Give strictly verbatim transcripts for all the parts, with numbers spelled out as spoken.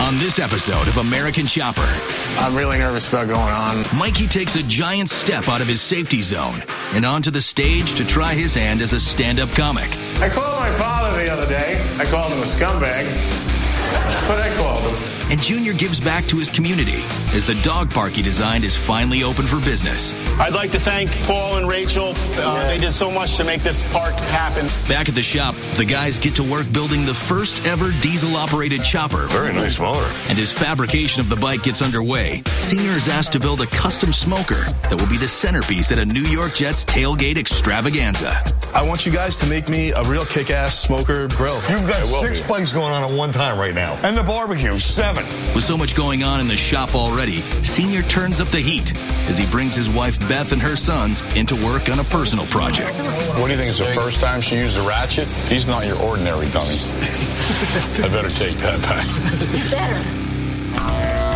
On this episode of American Chopper, I'm really nervous about going on. Mikey takes a giant step out of his safety zone and onto the stage to try his hand as a stand-up comic. I called my father the other day. I called him a scumbag, but I called him. And Junior gives back to his community as the dog park he designed is finally open for business. I'd like to thank Paul and Rachel. Uh, they did so much to make this park happen. Back at the shop, the guys get to work building the first ever diesel-operated chopper. Very nice motor. And as fabrication of the bike gets underway, Senior is asked to build a custom smoker that will be the centerpiece at a New York Jets tailgate extravaganza. I want you guys to make me a real kick-ass smoker grill. You've got six be. bikes going on at one time right now. And the barbecue, seven. With so much going on in the shop already, Senior turns up the heat as he brings his wife Beth and her sons into work on a personal project. What do you think is the first time she used a ratchet? He's not your ordinary dummy. I better take that back. Better.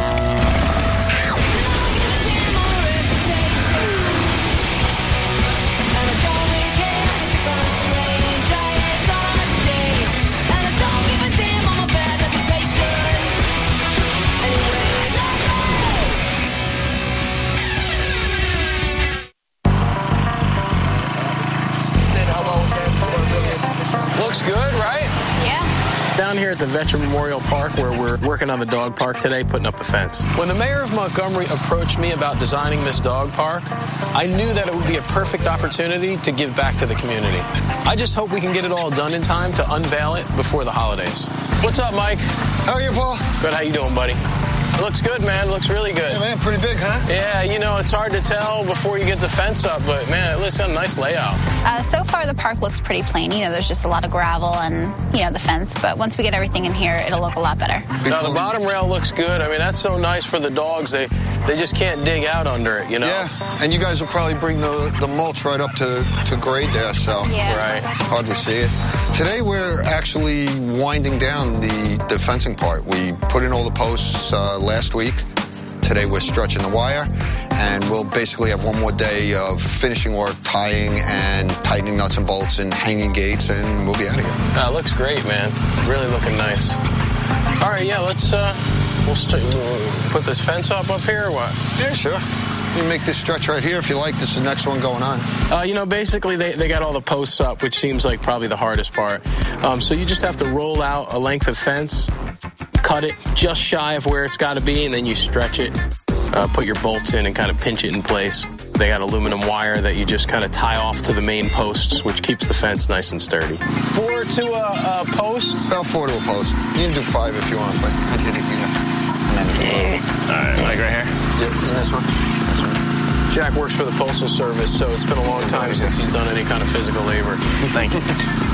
Looks good, right? Yeah. Down here at the Veteran Memorial Park where we're working on the dog park today, putting up the fence. When the mayor of Montgomery approached me about designing this dog park, I knew that it would be a perfect opportunity to give back to the community. I just hope we can get it all done in time to unveil it before the holidays. What's up, Mike? How are you, Paul? Good, how you doing, buddy? It looks good, man. It looks really good. Yeah, man, pretty big, huh? Yeah, you know, it's hard to tell before you get the fence up, but, man, it looks like a nice layout. Uh, so far, the park looks pretty plain. You know, there's just a lot of gravel and, you know, the fence. But once we get everything in here, it'll look a lot better. Now, the bottom rail looks good. I mean, that's so nice for the dogs. They they just can't dig out under it, you know? Yeah, and you guys will probably bring the, the mulch right up to, to grade there, so. Yeah. Right. Hardly see it. Today, we're actually winding down the, the fencing part. We put in all the posts uh, last week. Today we're stretching the wire, and we'll basically have one more day of finishing work, tying and tightening nuts and bolts and hanging gates, and we'll be out of here. That looks great, man. Really looking nice. All right, yeah, let's uh, we'll, st- we'll put this fence up up here or what? Yeah, sure. You make this stretch right here if you like. This is the next one going on. Uh, you know, basically they, they got all the posts up, which seems like probably the hardest part. Um, so you just have to roll out a length of fence, cut it just shy of where it's got to be, and then you stretch it, uh, put your bolts in, and kind of pinch it in place. They got aluminum wire that you just kind of tie off to the main posts, which keeps the fence nice and sturdy. Four to a, a post? About four to a post. You can do five if you want, but I'd hit it here. And then All right, like right here? Yeah, and this one. This one. Jack works for the Postal Service, so it's been a long time since he's done any kind of physical labor. Thank you.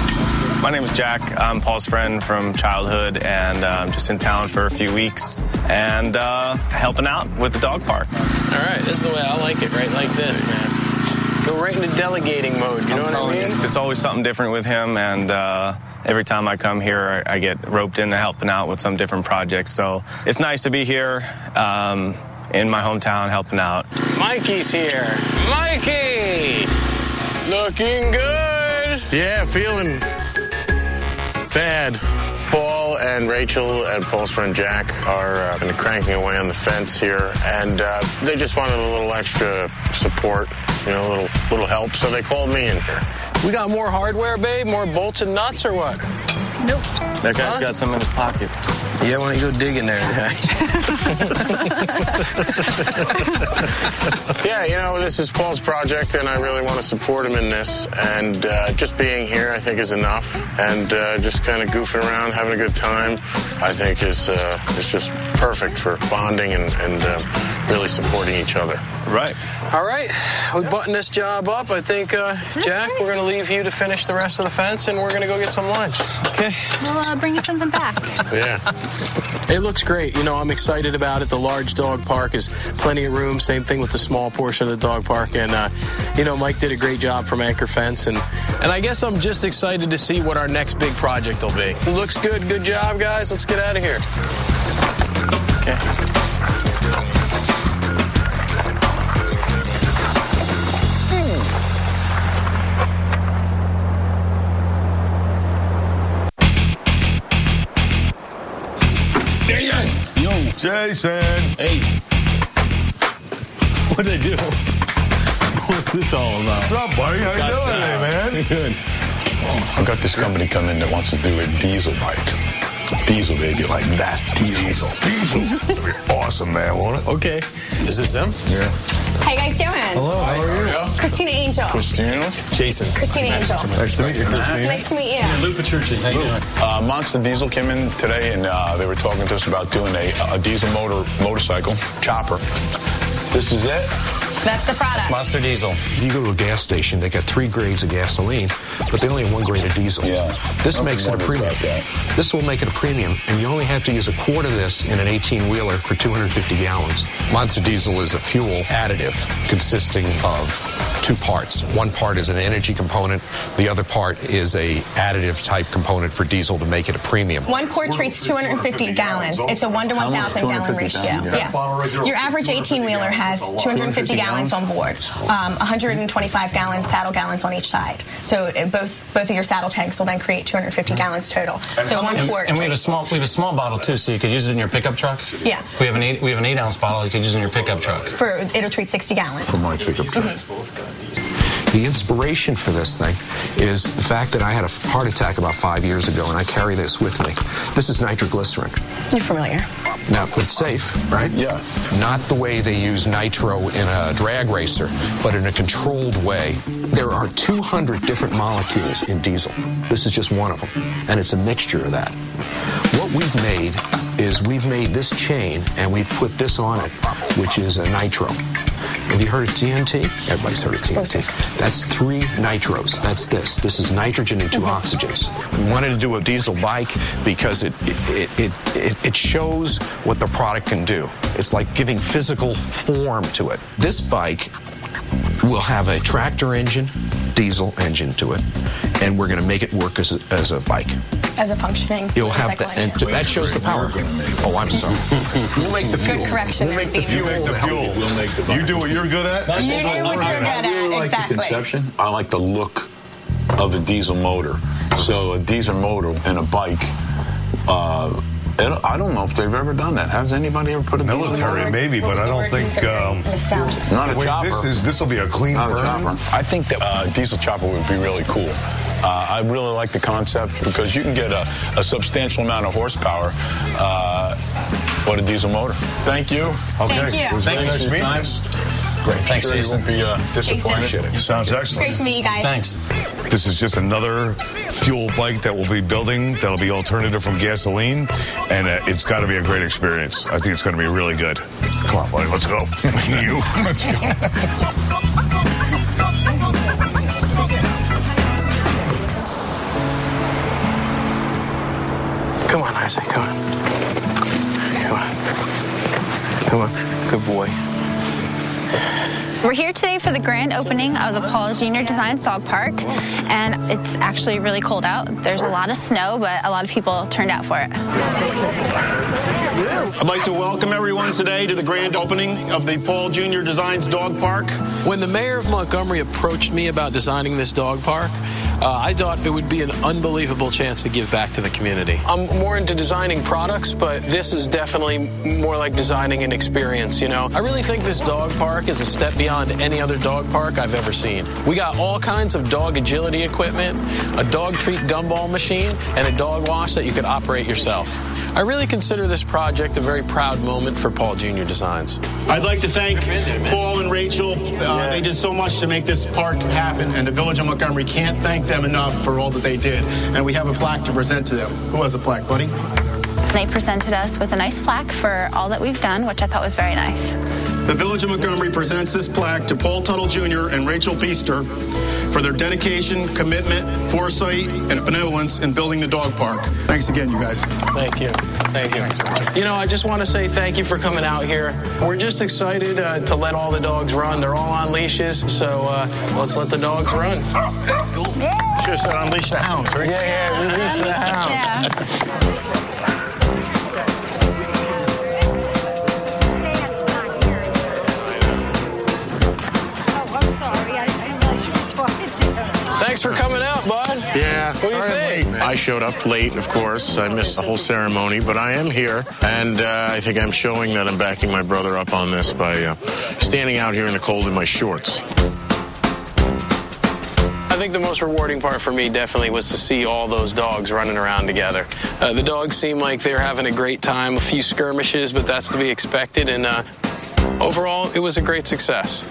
My name is Jack. I'm Paul's friend from childhood, and I'm uh, just in town for a few weeks and uh, helping out with the dog park. All right, this is the way I like it, right like this, man. Go right into delegating mode, you know what I mean? It's always something different with him, and uh, every time I come here, I get roped into helping out with some different projects. So it's nice to be here um, in my hometown helping out. Mikey's here. Mikey! Looking good. Yeah, feeling bad. Paul and Rachel and Paul's friend Jack are uh, been cranking away on the fence here, and uh, they just wanted a little extra support, you know, a little little help, so they called me in here. We got more hardware, babe? More bolts and nuts or what? Nope. That guy's Huh? got some in his pocket. Yeah, why don't you go dig in there? Yeah, you know, this is Paul's project, and I really want to support him in this. And uh, just being here, I think, is enough. And uh, just kind of goofing around, having a good time, I think is uh, is just perfect for bonding and, and uh, really supporting each other. Right. All right, we button this job up. I think, uh, Jack, we're going to leave you to finish the rest of the fence, and we're going to go get some lunch. Okay. We'll uh, bring you something back. Yeah. It looks great. You know, I'm excited about it. The large dog park is plenty of room. Same thing with the small portion of the dog park. And, uh, you know, Mike did a great job from Anchor Fence. And, and I guess I'm just excited to see what our next big project will be. It looks good. Good job, guys. Let's get out of here. Okay. Yo. Jason. Hey. What'd I do? What's this all about? What's up, buddy? How you Got doing that. today, man? Good. I got this company come in that wants to do a diesel bike. Diesel, baby, like that. Diesel. Diesel. That'd be awesome, man, won't it? Okay. Is this them? Yeah. How you guys doing? Hello, how are you? Christina Angel. Christina? Jason. Christina Angel. Nice to meet you, Christine. Nice to meet you. Lou Petrucci. How you doing? Uh, Monster Diesel came in today, and uh, they were talking to us about doing a, a diesel motor motorcycle, chopper. This is it? That's the product. Monster Diesel. If you go to a gas station, they got three grades of gasoline, but they only have one grade of diesel. Yeah. This makes it a premium. This will make it a premium, and you only have to use a quart of this in an eighteen-wheeler for two hundred fifty gallons. Monster Diesel is a fuel additive consisting of two parts. One part is an energy component. The other part is a additive type component for diesel to make it a premium. One quart treats two hundred fifty gallons. It's a one to one thousand gallon ratio. Yeah. Your average eighteen-wheeler has two hundred fifty gallons on board, um, one hundred twenty-five gallon saddle gallons on each side. So it, both both of your saddle tanks will then create two hundred fifty gallons total. So one and, quart. And we have a small we have a small bottle too, so you could use it in your pickup truck. Yeah. We have an eight we have an eight ounce bottle you could use in your pickup truck. For it'll treat sixty gallons. For my pickup truck. Mm-hmm. The inspiration for this thing is the fact that I had a heart attack about five years ago, and I carry this with me. This is nitroglycerin. You're familiar. Now, it's safe, right? Yeah. Not the way they use nitro in a drag racer, but in a controlled way. There are two hundred different molecules in diesel. This is just one of them, and it's a mixture of that. What we've made is we've made this chain, and we put this on it, which is a nitro. Have you heard of T N T? Everybody's heard of T N T. That's three nitros. That's this. This is nitrogen and two oxygens. We wanted to do a diesel bike because it it, it, it it shows what the product can do. It's like giving physical form to it. This bike will have a tractor engine, diesel engine to it, and we're going to make it work as a, as a bike. As a functioning You'll have the, and engine. that shows the power. Oh, I'm sorry. We'll make the fuel. Good correction. We'll make the fuel. Steve. Make the fuel. We'll make the you do what you're good at. You do what you're good at. Exactly. Conception. I like the look of a diesel motor. So a diesel motor and a bike. Uh, I don't know if they've ever done that. Has anybody ever put a military? Maybe, but I don't think. Um, Nostalgia. Not a wait, chopper. This is this will be a clean Not burn. a chopper. I think the uh, diesel chopper would be really cool. Uh, I really like the concept because you can get a, a substantial amount of horsepower uh, with a diesel motor. Thank you. Okay. Thank you. It was Thank very you nice for your meeting time. us. Great. Thanks, Sure Jason. You won't be uh, disappointed. Jason. Sounds excellent. Great to meet you guys. Thanks. This is just another fuel bike that we'll be building that'll be alternative from gasoline, and uh, it's got to be a great experience. I think it's going to be really good. Come on, buddy, let's go. You, let's go. Come on, Isaac, come on. Come on. Come on. Good boy. We're here today for the grand opening of the Paul Junior Designs Dog Park, and it's actually really cold out. There's a lot of snow, but a lot of people turned out for it. I'd like to welcome everyone today to the grand opening of the Paul Junior Designs Dog Park. When the mayor of Montgomery approached me about designing this dog park, uh, I thought it would be an unbelievable chance to give back to the community. I'm more into designing products, but this is definitely more like designing an experience, you know? I really think this dog park is a step beyond any other dog park I've ever seen. We got all kinds of dog agility equipment, a dog treat gumball machine, and a dog wash that you could operate yourself. I really consider this project a very proud moment for Paul Junior Designs. I'd like to thank Paul and Rachel. Uh, they did so much to make this park happen, and the Village of Montgomery can't thank them enough for all that they did. And we have a plaque to present to them. Who has a plaque, buddy? They presented us with a nice plaque for all that we've done, which I thought was very nice. The Village of Montgomery presents this plaque to Paul Tuttle Junior and Rachel Peaster for their dedication, commitment, foresight, and benevolence in building the dog park. Thanks again, you guys. Thank you. Thank you. You know, I just want to say thank you for coming out here. We're just excited uh, to let all the dogs run. They're all on leashes, so uh, let's let the dogs run. Should have said unleash the hounds, right? Yeah, yeah, release the hounds. Yeah. Thanks for coming out, bud. Yeah. What do you think? Late, man. I showed up late, of course. I missed the whole ceremony, but I am here, and uh, I think I'm showing that I'm backing my brother up on this by uh, standing out here in the cold in my shorts. I think the most rewarding part for me definitely was to see all those dogs running around together. Uh, the dogs seemed like they were having a great time, a few skirmishes, but that's to be expected, and uh, overall, it was a great success.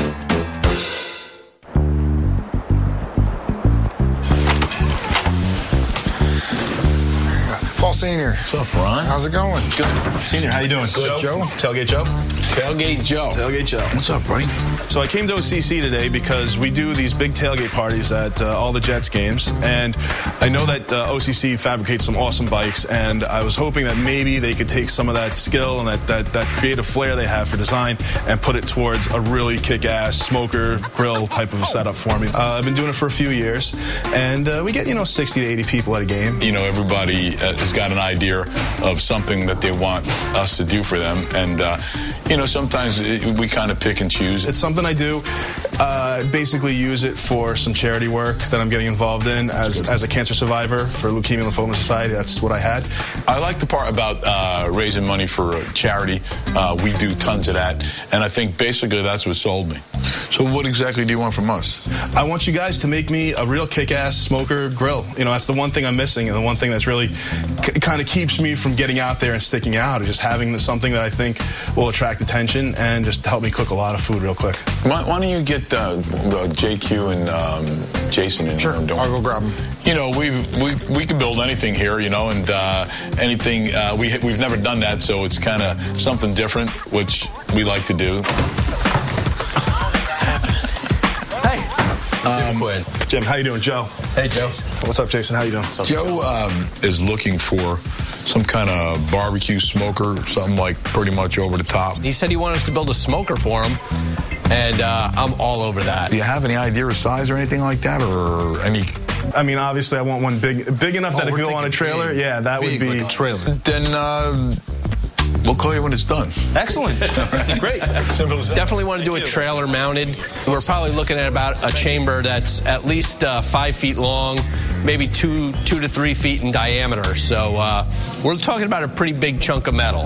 Paul Senior What's up, Ron? How's it going? Good. Senior, how you doing? Good, Joe. Tailgate Joe? Tailgate Joe. Tailgate Joe. What's up, Frank? So I came to O C C today because we do these big tailgate parties at uh, all the Jets games, and I know that uh, O C C fabricates some awesome bikes, and I was hoping that maybe they could take some of that skill and that, that, that creative flair they have for design and put it towards a really kick-ass smoker grill type of a setup for me. Uh, I've been doing it for a few years, and uh, we get, you know, sixty to eighty people at a game. You know, everybody uh, has got an idea of something that they want us to do for them, and uh, you know, sometimes it, we kind of pick and choose. It's something I do. Uh, basically use it for some charity work that I'm getting involved in as, as a cancer survivor for Leukemia Lymphoma Society. That's what I had. I like the part about uh, raising money for charity. Uh, we do tons of that, and I think basically that's what sold me. So what exactly do you want from us? I want you guys to make me a real kick-ass smoker grill. You know, that's the one thing I'm missing, and the one thing that's really kind of keeps me from getting out there and sticking out, is just having something that I think will attract attention and just help me cook a lot of food real quick. Why, why don't you get uh, J Q and um, Jason in sure, there? Sure, I'll go grab them. You know, we we we can build anything here, you know, and uh, anything, uh, we, we've never done that, so it's kind of something different, which we like to do. Um, Jim, how you doing? Joe. Hey, Joe. What's up, Jason? How you doing? Up, Joe um, is looking for some kind of barbecue smoker, something like pretty much over the top. He said he wanted us to build a smoker for him, and uh, I'm all over that. Do you have any idea of size or anything like that, or any? I mean, obviously, I want one big, big enough oh, that it could go on a trailer. Big, yeah, that would be like a trailer. Then. Uh, We'll call you when it's done. Excellent. Great. Definitely want to do a trailer mounted. We're probably looking at about a chamber that's at least uh, five feet long, maybe two, two to three feet in diameter. So uh, we're talking about a pretty big chunk of metal.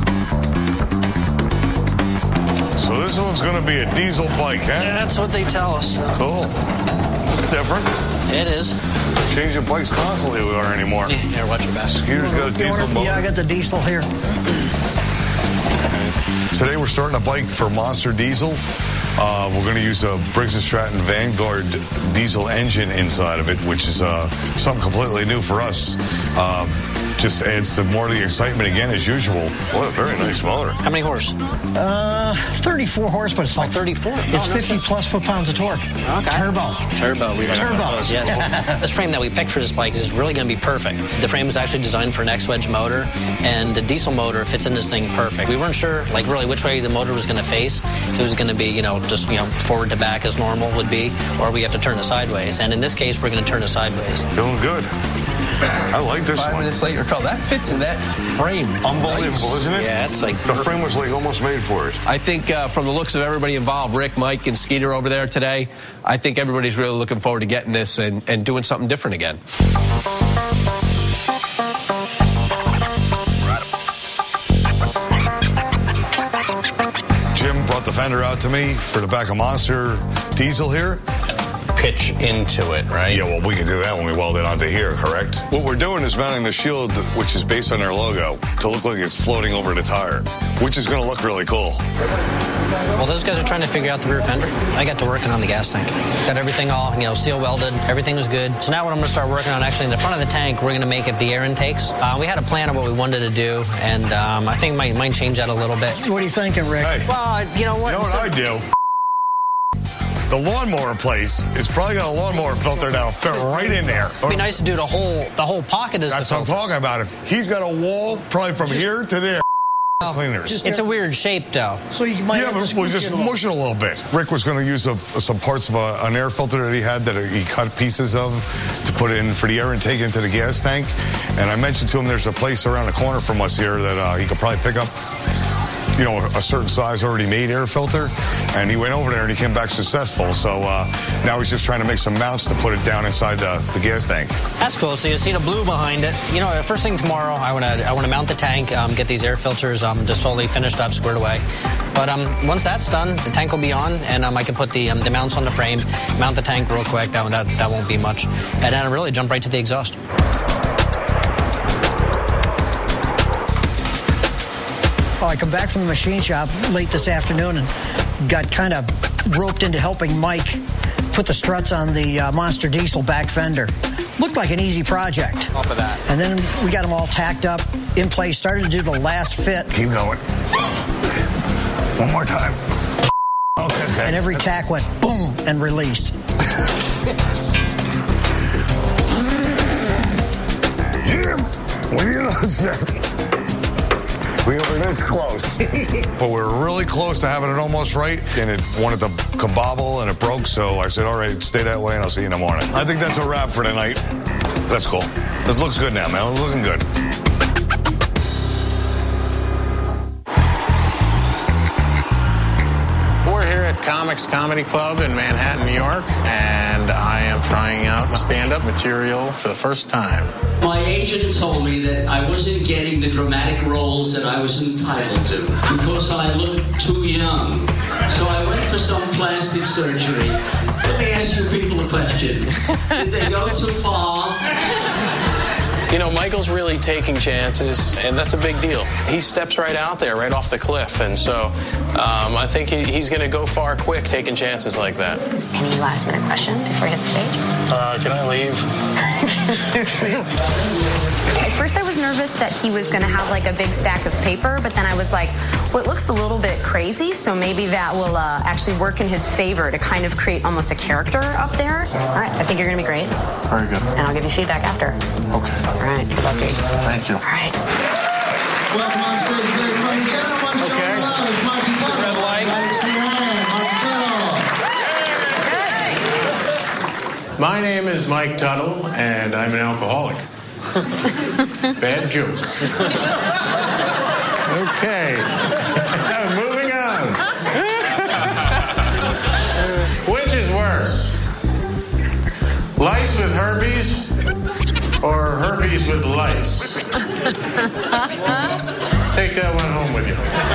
So this one's going to be a diesel bike, huh? Yeah, that's what they tell us. So. Cool. It's different. It is. Changing bikes constantly we are anymore. Yeah, here, watch your back. Scooter's got a diesel motor. Yeah, I got the diesel here. Today we're starting a bike for Monster Diesel. Uh, we're going to use a Briggs and Stratton Vanguard diesel engine inside of it, which is uh, something completely new for us. Uh, just adds to more of the excitement again as usual. What a very nice motor. How many horse? Uh, thirty-four horse, but it's like thirty-four. It's oh, fifty no, plus foot-pounds of torque. Okay. Turbo. Turbo. We Turbo. Yes. This frame that we picked for this bike is really going to be perfect. The frame is actually designed for an X-Wedge motor, and the diesel motor fits in this thing perfect. We weren't sure, like, really which way the motor was going to face. If it was going to be, you know, just, you know, forward to back as normal would be, or we have to turn it sideways. And in this case, we're going to turn it sideways. Feeling good. I like this Five one. minutes later, Carl, that fits in that frame. Unbelievable, nice. Isn't it? Yeah, it's like... The frame was like almost made for it. I think uh, from the looks of everybody involved, Rick, Mike, and Skeeter over there today, I think everybody's really looking forward to getting this and, and doing something different again. Jim brought the fender out to me for the back of Monster Diesel here. Pitch into it, right? Yeah, well, we can do that when we weld it onto here, correct? What we're doing is mounting the shield, which is based on their logo, to look like it's floating over the tire, which is going to look really cool. Well, those guys are trying to figure out the rear fender. I got to working on the gas tank. Got everything all, you know, seal welded. Everything was good. So now what I'm going to start working on, actually, in the front of the tank, we're going to make it the air intakes. Uh, we had a plan of what we wanted to do, and um, I think might might change that a little bit. What are you thinking, Rick? Hey, well, you know what? You know what so I do? The lawnmower place is probably got a lawnmower filter now fit right in there. It'd be nice to do the whole the whole pocket as That's the what I'm talking about. If he's got a wall probably from just, here to there. Oh, cleaners. Just, it's a weird shape, though. So you might yeah, have but to we'll just mush it a little bit. Rick was going to use a, some parts of a, an air filter that he had that he cut pieces of to put in for the air intake into the gas tank. And I mentioned to him there's a place around the corner from us here that uh, he could probably pick up you know, a certain size already made air filter, and he went over there and he came back successful. So uh, now he's just trying to make some mounts to put it down inside the, the gas tank. That's cool. So you see the blue behind it. You know, first thing tomorrow, I want to I want to mount the tank, um, get these air filters um, just totally finished up, squared away. But um, once that's done, the tank will be on, and um, I can put the um, the mounts on the frame, mount the tank real quick. That that, that won't be much, and then really jump right to the exhaust. Well, I come back from the machine shop late this afternoon and got kind of roped into helping Mike put the struts on the uh, Monster Diesel back fender. Looked like an easy project. Off of that. And then we got them all tacked up in place, started to do the last fit. Keep going. One more time. Okay. And every tack went boom and released. Jim, what do you know that? We were this close. But we were really close to having it almost right, and it wanted to kabobble, and it broke, so I said, all right, stay that way, and I'll see you in the morning. I think that's a wrap for tonight. That's cool. It looks good now, man. It's looking good. We're here at Comics Comedy Club in Manhattan, New York, and I am trying out stand-up material for the first time. My agent told me that I wasn't getting the dramatic roles that I was entitled to because I looked too young. So I went for some plastic surgery. Let me ask you people a question. Did they go too far? You know, Michael's really taking chances, and that's a big deal. He steps right out there, right off the cliff, and so um, I think he, he's going to go far quick taking chances like that. Any last-minute question before you hit the stage? Uh, can I leave? At first I was nervous that he was going to have like a big stack of paper, but then I was like, well, it looks a little bit crazy, so maybe that will uh, actually work in his favor to kind of create almost a character up there. All right, I think you're going to be great. Very good. And I'll give you feedback after. Okay. All right, good luck to you. Thank you. All right. Welcome on stage, very funny gentlemen. Okay. Red light. My name is Mike Tuttle, and I'm an alcoholic. Bad joke. Okay. Moving on. Which is worse? Lice with herpes or herpes with lice? Take that one home with you.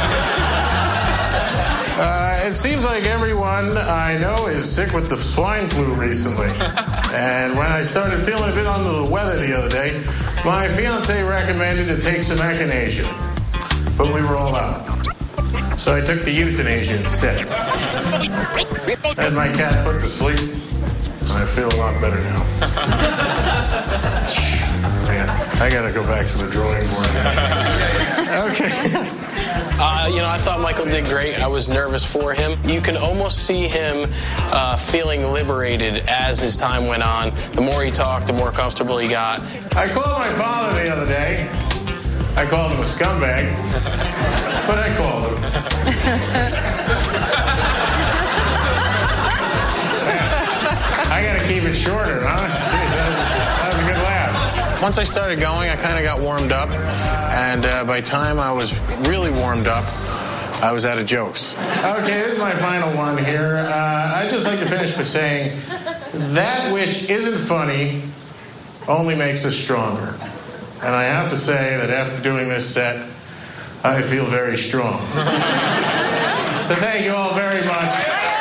Uh, it seems like everyone I know is sick with the swine flu recently. And when I started feeling a bit under the weather the other day, my fiance recommended to take some echinacea. But we were all out. So I took the euthanasia instead. Had my cat put to sleep, and I feel a lot better now. Man, I gotta go back to the drawing board. Okay. Uh, you know, I thought Michael did great. I was nervous for him. You can almost see him uh, feeling liberated as his time went on. The more he talked, the more comfortable he got. I called my father the other day. I called him a scumbag, but I called him. I gotta keep it shorter, huh? Jeez, that was a, that was a good laugh. Once I started going, I kind of got warmed up, and uh, by the time I was really warmed up, I was out of jokes. Okay, this is my final one here. Uh, I'd just like to finish by saying, that which isn't funny only makes us stronger. And I have to say that after doing this set, I feel very strong. So thank you all very much.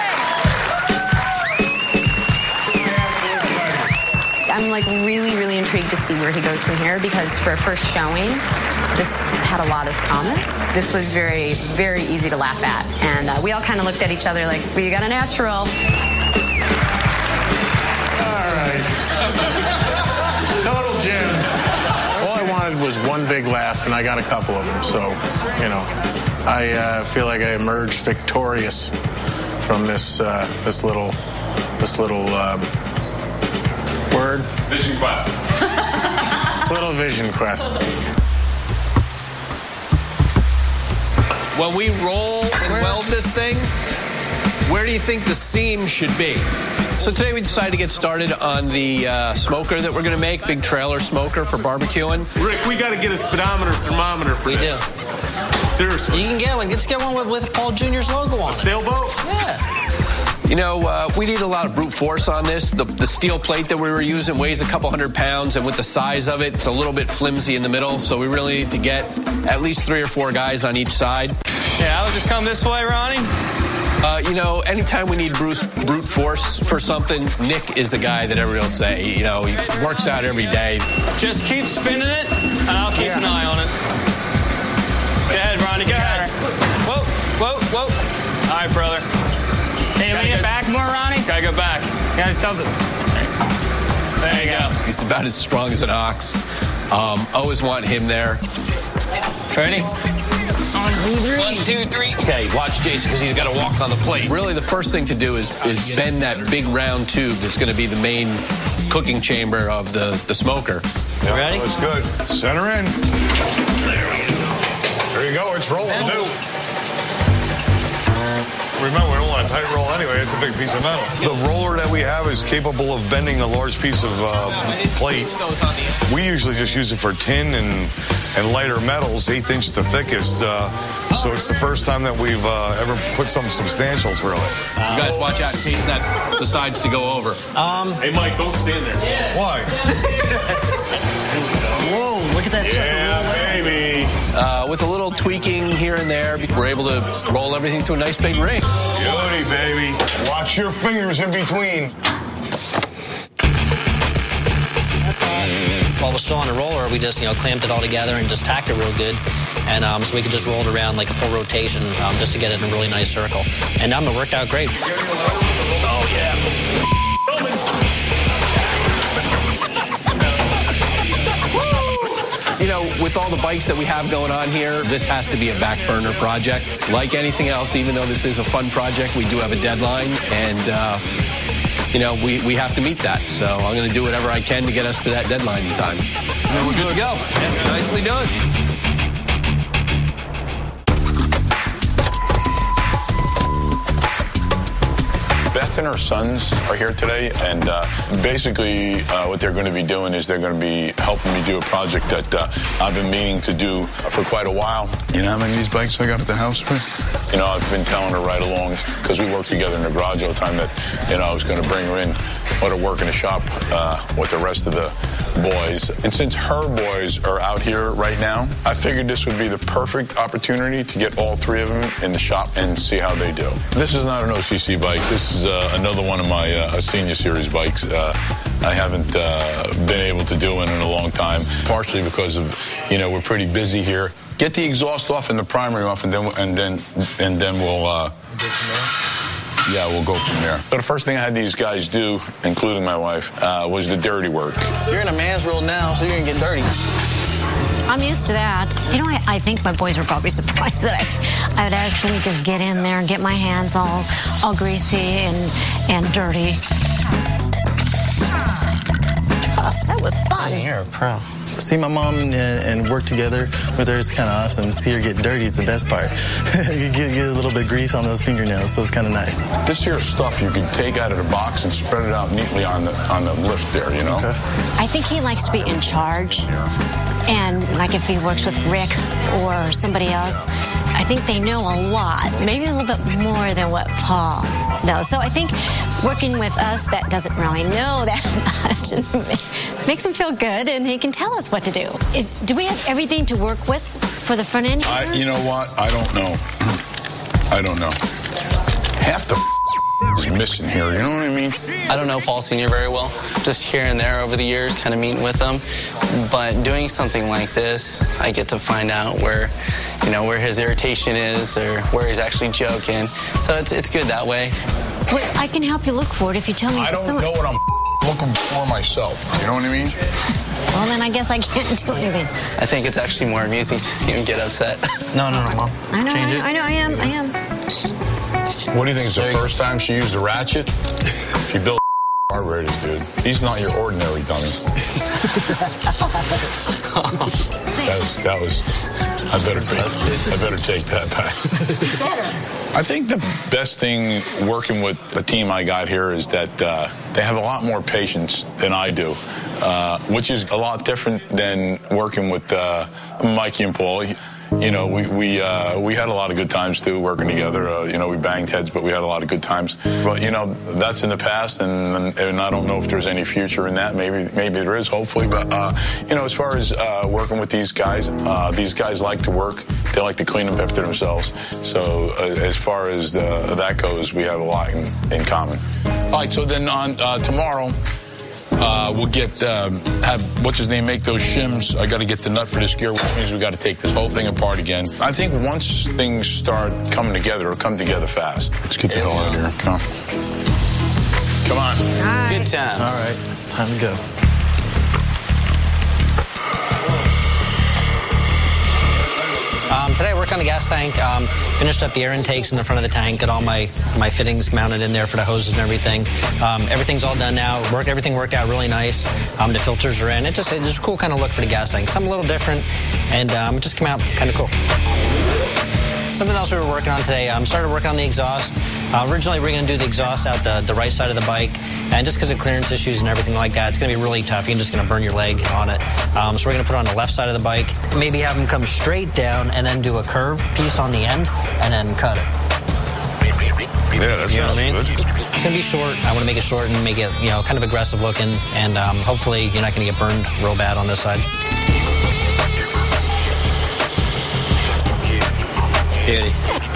I'm like really, really intrigued to see where he goes from here because for a first showing, this had a lot of promise. This was very, very easy to laugh at. And uh, we all kind of looked at each other like, well, you got a natural. All right. Total gems. All I wanted was one big laugh, and I got a couple of them. So, you know, I uh, feel like I emerged victorious from this uh, this little this little um, word. Vision quest. This little vision quest. When we roll and weld this thing, where do you think the seam should be? So today we decided to get started on the uh, smoker that we're going to make, big trailer smoker for barbecuing. Rick, we got to get a speedometer, thermometer for we this. do. Seriously. You can get one. Let's get one with, with Paul Junior's logo on it. A sailboat? Yeah. You know, uh, we need a lot of brute force on this. The, the steel plate that we were using weighs a couple hundred pounds, and with the size of it, it's a little bit flimsy in the middle, so we really need to get at least three or four guys on each side. Yeah, I'll just come this way, Ronnie. Uh, you know, anytime we need Bruce, brute force for something, Nick is the guy that everybody will say. You know, he works out every day. Just keep spinning it, and I'll keep yeah. an eye on it. Go ahead, Ronnie, go ahead. Whoa, whoa, whoa. All right, brother. Hey, lean it back more, Ronnie. Gotta go back. Gotta tell the... There you go. He's about as strong as an ox. Um, always want him there. Ready? One, two, three. One, two, three. Okay, watch Jason, because he's got to walk on the plate. Really, the first thing to do is, is bend that big round tube that's going to be the main cooking chamber of the, the smoker. Yeah, ready? That's good. Center in. There you go. It's rolling, too. Remember, we don't want a tight roll anyway. It's a big piece of metal. The roller that we have is capable of bending a large piece of uh, plate. We usually just use it for tin and, and lighter metals, eighth inch the thickest. Uh, so it's the first time that we've uh, ever put something substantial through it. You guys watch out in case that decides to go over. Um, hey, Mike, don't stand there. Yeah. Why? Whoa, look at that sucker yeah, roll baby. Uh, with a little tweaking here and there, we're able to roll everything to a nice big ring. Beauty, baby. Watch your fingers in between. While we're still on a roller, we just, you know, clamped it all together and just tacked it real good. And um, so we could just roll it around like a full rotation um, just to get it in a really nice circle. And um, it worked out great. Oh, yeah. You know, with all the bikes that we have going on here, this has to be a back burner project. Like anything else, even though this is a fun project, we do have a deadline, and, uh, you know, we, we have to meet that. So I'm going to do whatever I can to get us to that deadline in time. And then we're good to go. Yeah, nicely done. Beth and her sons are here today, and uh, basically uh, what they're going to be doing is they're going to be helping me do a project that uh, I've been meaning to do for quite a while. You know how many of these bikes I got at the house, man? You know, I've been telling her right along, because we worked together in the garage all the time, that, you know, I was going to bring her in, let her work in the shop uh, with the rest of the boys. And since her boys are out here right now, I figured this would be the perfect opportunity to get all three of them in the shop and see how they do. This is not an O C C bike. This is uh, another one of my uh, senior series bikes. Uh, I haven't uh, been able to do it in a long time, partially because of, you know, we're pretty busy here. Get the exhaust off and the primary off, and then and then and then we'll uh, yeah, we'll go from there. So the first thing I had these guys do, including my wife, uh, was the dirty work. You're in a man's world now, so you're gonna get dirty. I'm used to that. You know, I, I think my boys were probably surprised that I, I would actually just get in there and get my hands all, all greasy and, and dirty. Oh, that was fun. You're a pro. See my mom and, and work together with her is kind of awesome. See her get dirty is the best part. You get, get a little bit of grease on those fingernails, so it's kind of nice. This here stuff you can take out of the box and spread it out neatly on the on the lift there, you know? Okay. I think he likes to be in charge. And like if he works with Rick or somebody else, I think they know a lot, maybe a little bit more than what Paul knows. So I think working with us that doesn't really know that much makes him feel good, and he can tell us what to do. Is do we have everything to work with for the front end? I, you know what? I don't know. I don't know. Half the is missing here, you know what I mean? I don't know Paul Senior very well. Just here and there over the years, kind of meeting with him. But doing something like this, I get to find out where, you know, where his irritation is or where he's actually joking. So it's it's good that way. Well, I can help you look for it if you tell me. I don't someone... know what I'm looking for myself. You know what I mean? Well, then I guess I can't do anything. I think it's actually more amusing to see him get upset. No, no, no, Mom. I know, Change I it. know, I know, I am, I am. What do you think is the first time she used a ratchet? She built carburetors, dude. He's not your ordinary dummy. that was, that was, I better, I better take that back. I think the best thing working with the team I got here is that uh, they have a lot more patience than I do, uh, which is a lot different than working with uh, Mikey and Paul. you know, we we uh, we had a lot of good times too working together. Uh, you know, we banged heads, but we had a lot of good times. But you know, that's in the past, and, and I don't know if there's any future in that. Maybe maybe there is, hopefully. But uh, you know, as far as uh, working with these guys, uh, these guys like to work. They like to clean up after themselves. So uh, as far as the, that goes, we have a lot in, in common. All right, so then on uh, tomorrow, uh, we'll get, um, have, what's his name, make those shims. I got to get the nut for this gear, which means we got to take this whole thing apart again. I think once things start coming together, it'll come together fast. Let's get the hell out of here. Come on. Come on. Hi. Good times. All right, time to go. Um, today I worked on the gas tank, um, finished up the air intakes in the front of the tank, got all my, my fittings mounted in there for the hoses and everything. Um, everything's all done now. Work, everything worked out really nice. Um, the filters are in. It just, it's just a cool kind of look for the gas tank. Something a little different, and um, it just came out kind of cool. Something else we were working on today, um, started working on the exhaust. Uh, originally, we were going to do the exhaust out the, the right side of the bike, and just because of clearance issues and everything like that, it's going to be really tough. You're just going to burn your leg on it. Um, so we're going to put it on the left side of the bike, maybe have them come straight down, and then do a curved piece on the end, and then cut it. Yeah, that You know sounds what I mean? good. It's going to be short. I want to make it short and make it, you know, kind of aggressive looking, and um, hopefully you're not going to get burned real bad on this side. Beauty.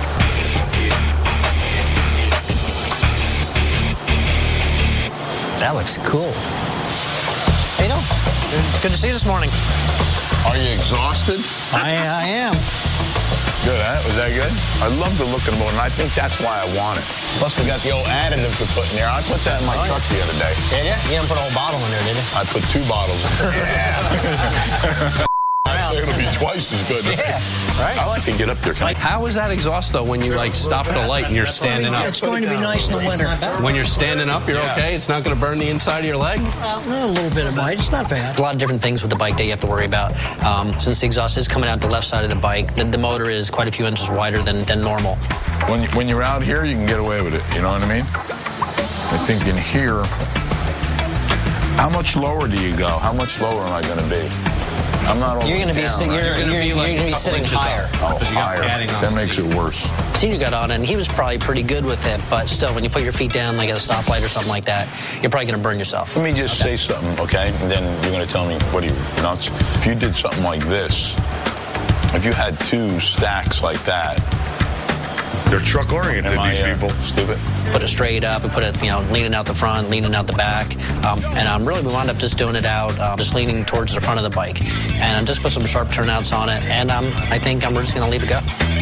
That looks cool. How you doing? It's good to see you this morning. Are you exhausted? I, I am. Good, huh? Was that good? I love the look of the motor, and I think that's why I want it. Plus, we got the old additive to put in there. I put that in my oh, truck yeah. the other day. Did you? You didn't put a whole bottle in there, did you? I put two bottles in there. Yeah. It'll be twice as good. Yeah, right. I like to get up there. Like, how is that exhaust though when you like stop at a light and you're standing up? It's going to be nice in the winter. When you're standing up, you're yeah. okay? It's not going to burn the inside of your leg? Well, a little bit it might. It's not bad. A lot of different things with the bike that you have to worry about. Um, since the exhaust is coming out the left side of the bike, the, the motor is quite a few inches wider than, than normal. When, you, when you're out here, you can get away with it. You know what I mean? I think in here, how much lower do you go? How much lower am I going to be? I'm not all You're going to be, down, you're, right? you're, you're, be like you're going to be sitting higher. Oh, higher. That makes it worse. Senior got on it, and he was probably pretty good with it, but still, when you put your feet down, like at a stoplight or something like that, you're probably going to burn yourself. Let me just okay. say something, okay? And then you're going to tell me, what are you, nuts? If you did something like this, if you had two stacks like that, they're truck oriented, these I, uh, people. Stupid. Put it straight up and put it, you know, leaning out the front, leaning out the back. Um, and um, really, we wound up just doing it out, uh, just leaning towards the front of the bike. And um, just put some sharp turnouts on it. And um, I think um, we're just going to leave it go.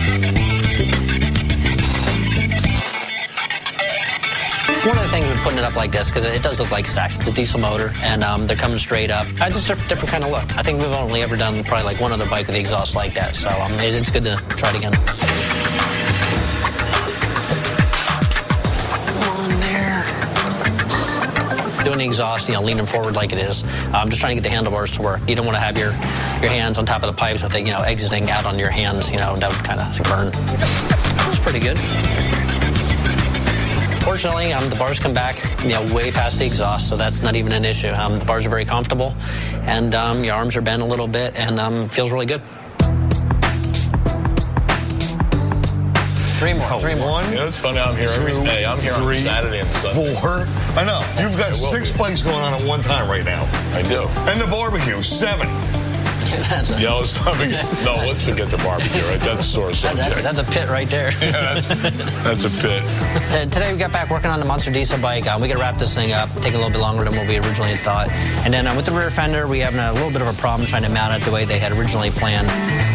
One of the things with putting it up like this, because it does look like stacks, it's a diesel motor, and um, they're coming straight up. It's just a different, different kind of look. I think we've only ever done probably like one other bike with the exhaust like that. So um, it's good to try it again. Doing the exhaust, you know, leaning forward like it is. I'm um, just trying to get the handlebars to work. You don't want to have your, your hands on top of the pipes with it, you know, exiting out on your hands, you know, that would kind of burn. That was pretty good. Fortunately, um, the bars come back, you know, way past the exhaust, so that's not even an issue. Um, the bars are very comfortable, and um, your arms are bent a little bit, and um, feels really good. Three more, three more. One, you know, it's funny, I'm here every day. I'm here three, on Saturday and Sunday. Four. I know. You've got six be. bikes going on at one time right now. I do. And the barbecue, seven. That's a, no, it's not, no, let's forget the barbecue, right? That's a sore subject. That's, that's a pit right there. Yeah, that's, that's a pit. Uh, today we got back working on the Monster Diesel bike. Uh, we got to wrap this thing up, taking a little bit longer than what we originally had thought. And then uh, with the rear fender, we having a little bit of a problem trying to mount it the way they had originally planned.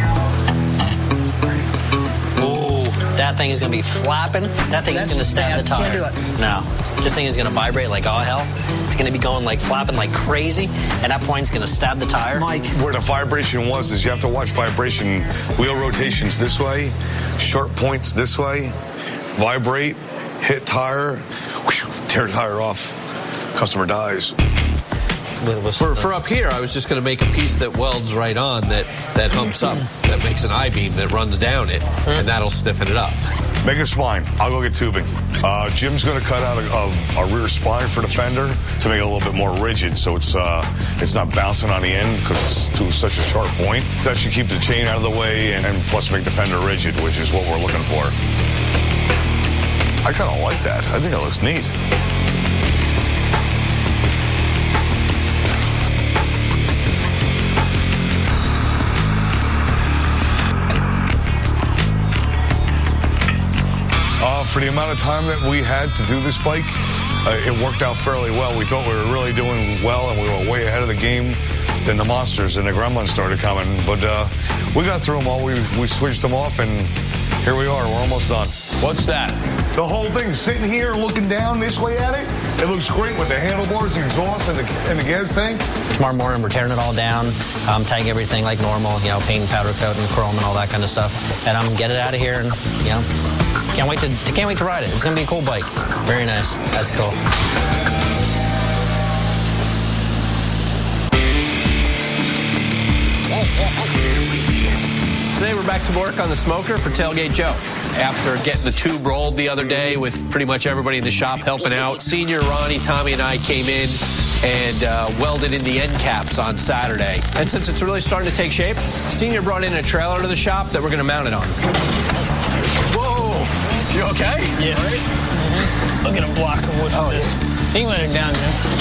That thing is going to be flapping. That thing That's is going to stab bad. the tire. Can't do it. No. This thing is going to vibrate like all hell. It's going to be going like flapping like crazy. At that point, it's going to stab the tire. Mike. Where the vibration was is you have to watch vibration. Wheel rotations this way, sharp points this way, vibrate, hit tire, whew, tear tire off. Customer dies. with, with for, for up here, I was just going to make a piece that welds right on that, that humps up, that makes an I-beam that runs down it, and that'll stiffen it up. Make a spine. I'll go get tubing. Uh, Jim's going to cut out a, a, a rear spine for the fender to make it a little bit more rigid, so it's uh, it's not bouncing on the end because it's to such a sharp point. That should keep the chain out of the way and, and plus make the fender rigid, which is what we're looking for. I kind of like that. I think it looks neat. Uh, for the amount of time that we had to do this bike, uh, it worked out fairly well. We thought we were really doing well, and we were way ahead of the game. Then the monsters and the gremlins started coming. But uh, we got through them all. We, we switched them off, and here we are. We're almost done. What's that? The whole thing, sitting here looking down this way at it, it looks great with the handlebars, the exhaust, and the, and the gas tank. Tomorrow morning, we're tearing it all down, um, tagging everything like normal, you know, paint, powder coat, and chrome, and all that kind of stuff. And I'm um, get it out of here, and you know, can't wait to can't wait to ride it. It's gonna be a cool bike. Very nice. That's cool. Today we're back to work on the smoker for Tailgate Joe. After getting the tube rolled the other day with pretty much everybody in the shop helping out, Senior, Ronnie, Tommy, and I came in and uh, welded in the end caps on Saturday. And since it's really starting to take shape, Senior brought in a trailer to the shop that we're going to mount it on. Whoa! You okay? Yeah. Right? Mm-hmm. I'll get a block of wood for oh, this. You can let it down, man.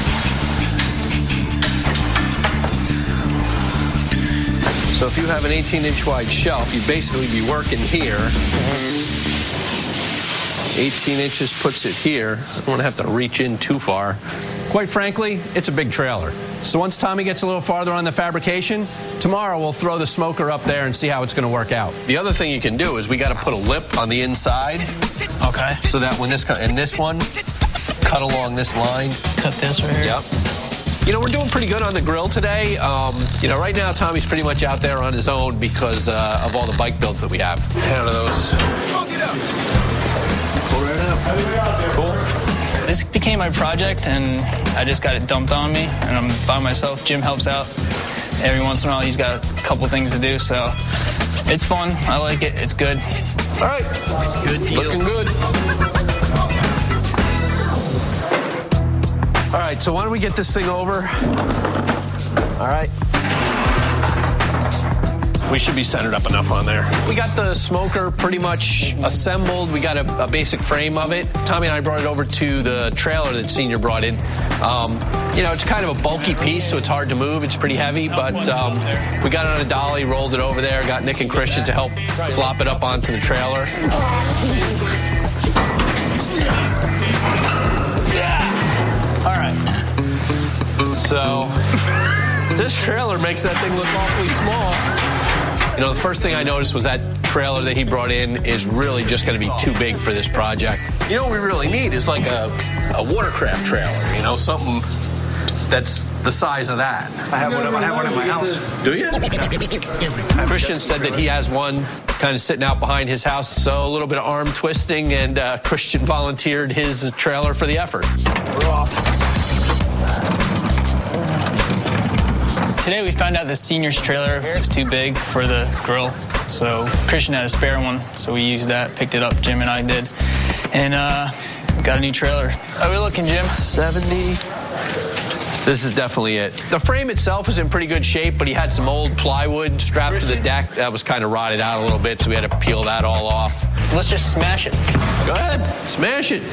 So if you have an eighteen inch wide shelf, you'd basically be working here. eighteen inches puts it here. I don't want to have to reach in too far. Quite frankly, it's a big trailer. So once Tommy gets a little farther on the fabrication, tomorrow we'll throw the smoker up there and see how it's going to work out. The other thing you can do is we got to put a lip on the inside. Okay. So that when this, and this one, cut along this line. Cut this right here? Yep. You know, we're doing pretty good on the grill today. Um, you know, right now, Tommy's pretty much out there on his own because uh, of all the bike builds that we have. How are those? Pull right out. Cool. This became my project, and I just got it dumped on me, and I'm by myself. Jim helps out. Every once in a while, he's got a couple things to do, so it's fun. I like it. It's good. All right. Good deal. Looking good. All right, so why don't we get this thing over? All right. We should be centered up enough on there. We got the smoker pretty much assembled. We got a, a basic frame of it. Tommy and I brought it over to the trailer that Senior brought in. Um, you know, it's kind of a bulky piece, so it's hard to move. It's pretty heavy, but um, we got it on a dolly, rolled it over there, got Nick and Christian to help flop it up onto the trailer. All right. So this trailer makes that thing look awfully small. You know, the first thing I noticed was that trailer that he brought in is really just going to be too big for this project. You know what we really need is like a, a watercraft trailer, you know, something that's the size of that. I have one, I have one in my house. Do you? Christian said that he has one kind of sitting out behind his house, so a little bit of arm twisting, and uh, Christian volunteered his trailer for the effort. We're off. Today we found out the Senior's trailer is too big for the grill, so Christian had a spare one, so we used that, picked it up, Jim and I did, and uh, got a new trailer. How are we looking, Jim? seventy. This is definitely it. The frame itself is in pretty good shape, but he had some old plywood strapped to the deck that was kind of rotted out a little bit, so we had to peel that all off. Let's just smash it. Go ahead, smash it.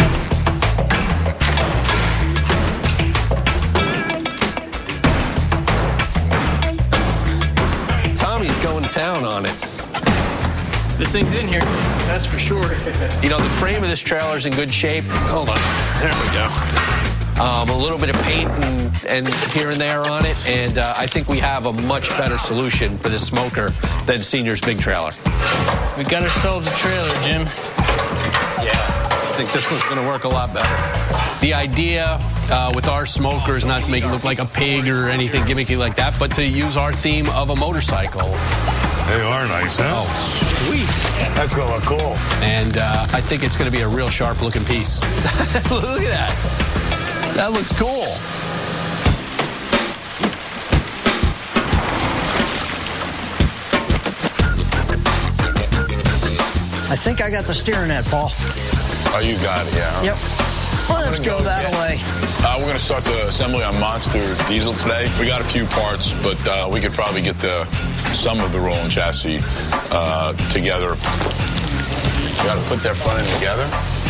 Tommy's going to town on it. This thing's in here, that's for sure. You know, the frame of this trailer is in good shape. Hold on, there we go. Um, a little bit of paint and, and here and there on it, and uh, I think we have a much better solution for this smoker than Senior's big trailer. We got ourselves a trailer, Jim. Yeah, I think this one's going to work a lot better. The idea uh, with our smoker is not to make it look like a pig or anything gimmicky like that, but to use our theme of a motorcycle. They are nice, huh? Oh, sweet. That's going to look cool. And uh, I think it's going to be a real sharp-looking piece. Look at that. That looks cool. I think I got the steering net, Paul. Oh, you got it, yeah. Yep. Well, let's go, go that way. Uh, we're going to start the assembly on Monster Diesel today. We got a few parts, but uh, we could probably get the some of the rolling chassis uh, together. You got to put that front end together.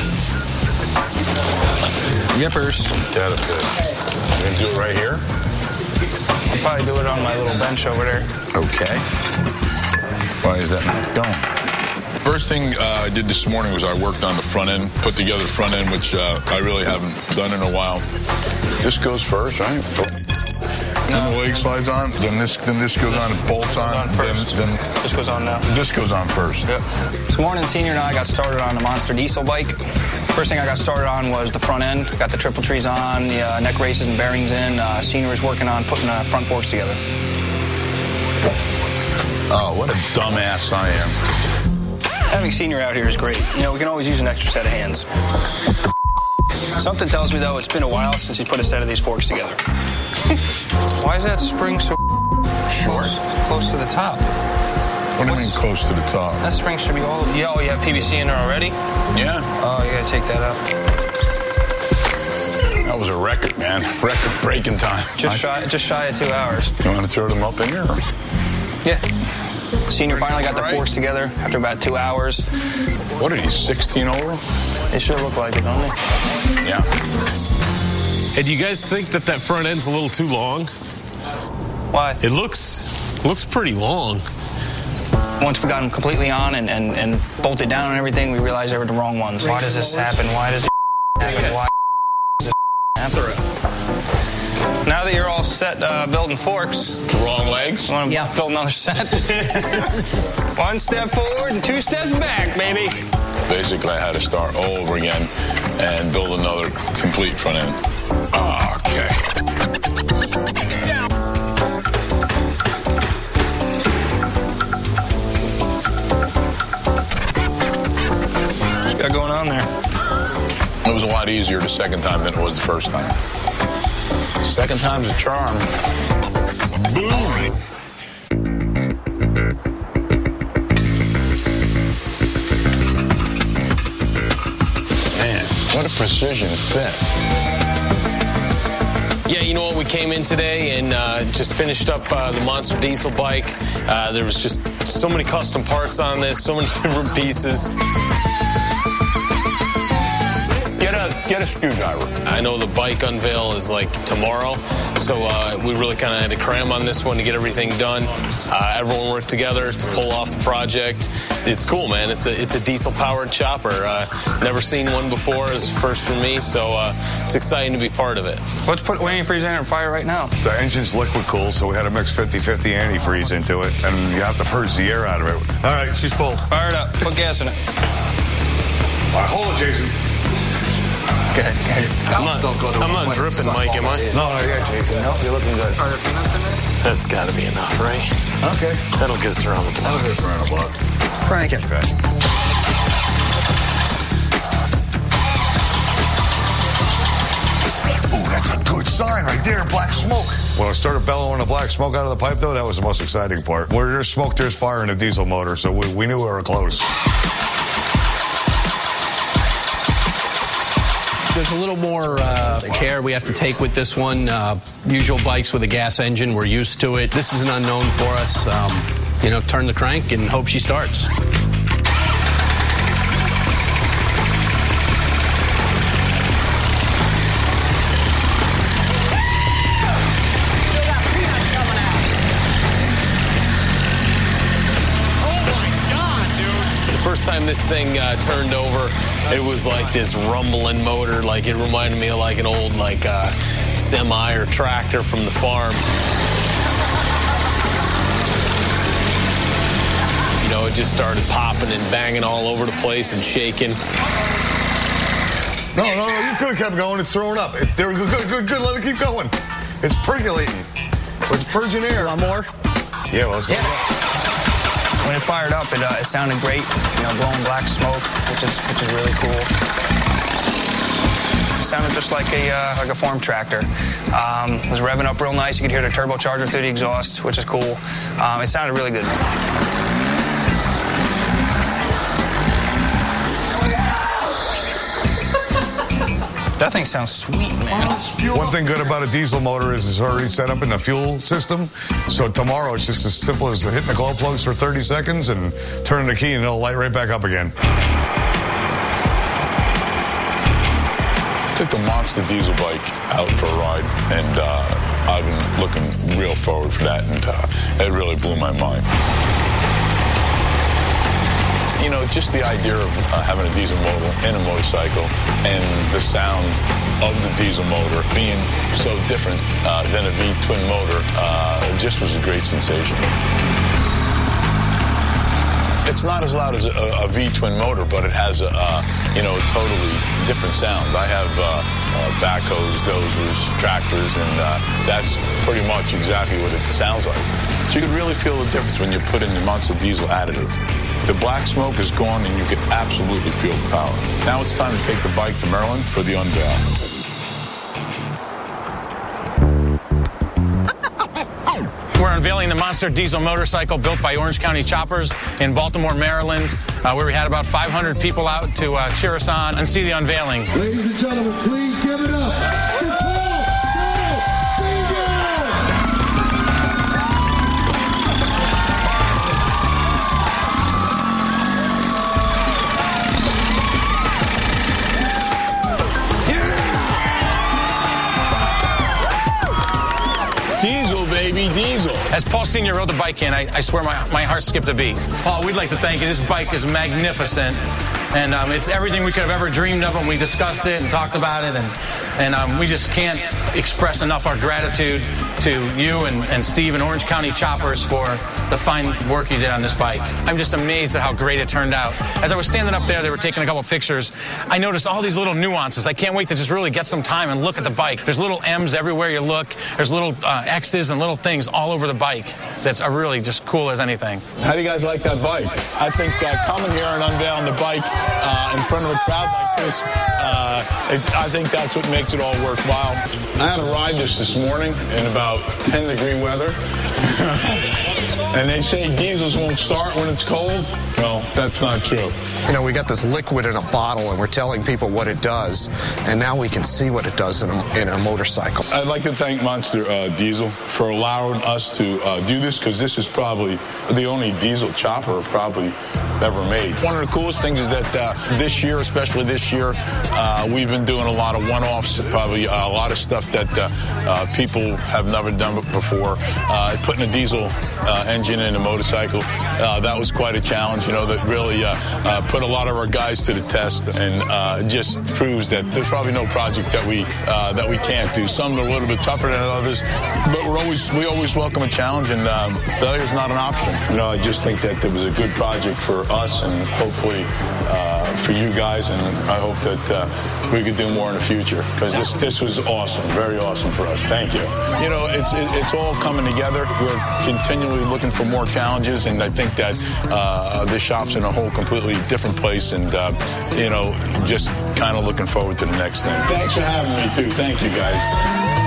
Yippers. Yeah, that's good. You're going to do it right here? I'll probably do it on my little bench over there. Okay. Why is that not going? First thing uh, I did this morning was I worked on the front end, put together the front end, which uh, I really haven't done in a while. This goes first, right? Then the leg slides on, then this then this goes on, it bolts on, on first. Then, then this goes on now. This goes on first. Yep. This morning, Senior and I got started on the Monster Diesel bike. First thing I got started on was the front end. Got the triple trees on, the uh, neck races and bearings in. Uh, Senior was working on putting the front forks together. Oh, what a dumbass I am. Having Senior out here is great. You know, we can always use an extra set of hands. Something tells me, though, it's been a while since he put a set of these forks together. Why is that spring so short? Close to the top. What do you mean close to the top? That spring should be all... Yeah, oh, you have P V C in there already? Yeah. Oh, you gotta take that out. That was a record, man. Record breaking time. Just shy, just shy of two hours. You want to throw them up in here? Or? Yeah. Senior finally got the forks together after about two hours. What are these, sixteen over? They should look like it, don't they? Yeah. Hey, do you guys think that that front end's a little too long? Why? It looks looks pretty long. Once we got them completely on and, and, and bolted down and everything, we realized they were the wrong ones. Why does this happen? Why does it happen? Why does this happen? Now that you're all set uh, building forks. Wrong legs? Want to yeah. build another set? One step forward and two steps back, baby. Basically, I had to start all over again and build another complete front end. Oh, okay. What's got going on there? It was a lot easier the second time than it was the first time. Second time's a charm. Boom. Man, what a precision fit. Yeah, you know what? We came in today and uh, just finished up uh, the Monster Diesel bike. Uh, there was just so many custom parts on this, so many different pieces. Get a, get a screwdriver. I know the bike unveil is like tomorrow, so uh, we really kind of had to cram on this one to get everything done. Uh, everyone worked together to pull off the project. It's cool, man. It's a it's a diesel-powered chopper. Uh, never seen one before. It's first for me, so uh, it's exciting to be part of it. Let's put antifreeze in and fire right now. The engine's liquid cooled, so we had to mix fifty fifty antifreeze into it, and you have to purge the air out of it. All right, she's full. Fire it up. Put gas in it. All right, hold it, Jason. Okay. I'm not, I'm not dripping, Mike, am I? No, no, yeah, Jason. No, you're looking good. Are there peanuts in there? That's got to be enough, right? Okay. That'll get us around the block. That'll get us around the block. Crank it. Okay. Ooh, that's a good sign right there, black smoke. When I started bellowing the black smoke out of the pipe, though, that was the most exciting part. Where there's smoke, there's fire in a diesel motor, so we, we knew we were close. There's a little more uh, care we have to take with this one. Uh, usual bikes with a gas engine, we're used to it. This is an unknown for us. Um, you know, turn the crank and hope she starts. First time this thing uh, turned over, it was like this rumbling motor. Like, it reminded me of like an old like uh, semi or tractor from the farm. You know, it just started popping and banging all over the place and shaking. No, no, no, you could have kept going. It's throwing up. It, they were good, good, good, good. Let it keep going. It's percolating. It's purging air. Want more? Yeah, well, let's go. Yeah. When it fired up, it, uh, it sounded great, you know, blowing black smoke, which is which is really cool. It sounded just like a uh, like a farm tractor. Um, it was revving up real nice. You could hear the turbocharger through the exhaust, which is cool. Um, it sounded really good. That thing sounds sweet, man. One thing good about a diesel motor is it's already set up in the fuel system. So tomorrow it's just as simple as hitting the glow plugs for thirty seconds and turning the key and it'll light right back up again. Took the Monster diesel bike out for a ride, and uh, I've been looking real forward for that, and uh, it really blew my mind. You know, just the idea of uh, having a diesel motor in a motorcycle and the sound of the diesel motor being so different uh, than a V-twin motor uh, just was a great sensation. It's not as loud as a, a V-twin motor, but it has a, uh, you know, a totally different sound. I have uh, uh, backhoes, dozers, tractors, and uh, that's pretty much exactly what it sounds like. So you can really feel the difference when you put in the Monster diesel additive. The black smoke is gone, and you can absolutely feel the power. Now it's time to take the bike to Maryland for the unveil. We're unveiling the Monster diesel motorcycle built by Orange County Choppers in Baltimore, Maryland, uh, where we had about five hundred people out to uh, cheer us on and see the unveiling. Ladies and gentlemen, please give it up for Paul Singer! Diesel, baby, diesel. As Paul Senior rode the bike in, I, I swear my, my heart skipped a beat. Paul, we'd like to thank you. This bike is magnificent. And um, it's everything we could have ever dreamed of when we discussed it and talked about it. And, and um, we just can't express enough our gratitude to you and, and Steve and Orange County Choppers for the fine work you did on this bike. I'm just amazed at how great it turned out. As I was standing up there, they were taking a couple pictures. I noticed all these little nuances. I can't wait to just really get some time and look at the bike. There's little M's everywhere you look. There's little uh, X's and little things all over the bike that's are really just cool as anything. How do you guys like that bike? I think uh, coming here and unveiling the bike uh, in front of a crowd like this, uh, it, I think that's what makes it all worthwhile. I had to ride this this morning in about ten degree weather. And they say diesels won't start when it's cold. Well, that's not true. You know, we got this liquid in a bottle, and we're telling people what it does, and now we can see what it does in a, in a motorcycle. I'd like to thank Monster uh, Diesel for allowing us to uh, do this, because this is probably the only diesel chopper probably ever made. One of the coolest things is that uh, this year, especially this year, uh, we've been doing a lot of one-offs, probably uh, a lot of stuff that uh, uh, people have never done before. Uh, putting a diesel uh, engine in a motorcycle, uh, that was quite a challenge, you know, that really uh, uh, put a lot of our guys to the test, and uh, just proves that there's probably no project that we uh, that we can't do. Some are a little bit tougher than others, but we're always we always welcome a challenge, and um, failure's not an option. You know, I just think that it was a good project for us, and hopefully uh, for you guys, and I hope that uh, we could do more in the future, because this this was awesome, very awesome for us. Thank you. You know, it's it, it's all coming together. We're continually looking for more challenges, and I think that uh, the shop's in a whole completely different place, and uh, you know, just kind of looking forward to the next thing. Thanks for having me too. Thank you, guys.